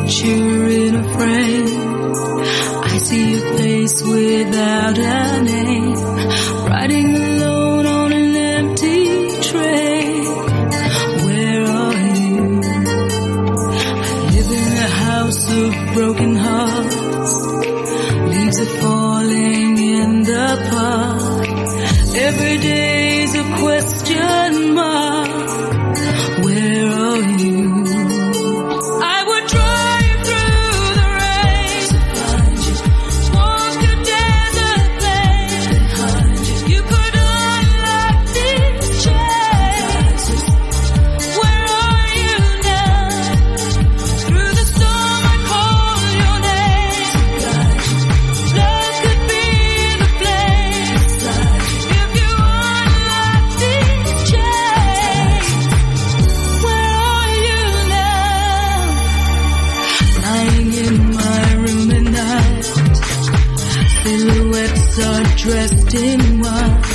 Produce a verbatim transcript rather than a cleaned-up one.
picture in a frame. I see your face without a name, riding alone on an empty train. Where are you? I live in a house of broken hearts. Leaves are falling in the park. Every day's a question mark. Where are you? I would drive through the rain, walk a desert plain. You could unlock these chains. Where are you now? Through the storm I call your name. Love could be the place if you unlock these chains. Where are you now? Lying in my room at night, silhouettes are dressed in white.